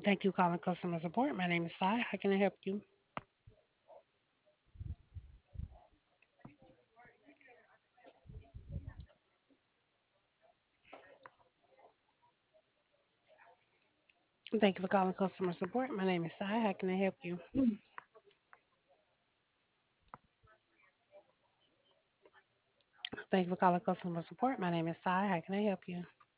Thank you for calling customer support. My name is Sai. How can I help you? Thank you for calling customer support. My name is Sai. How can I help you? Thank you for calling customer support. My name is Sai. How can I help you?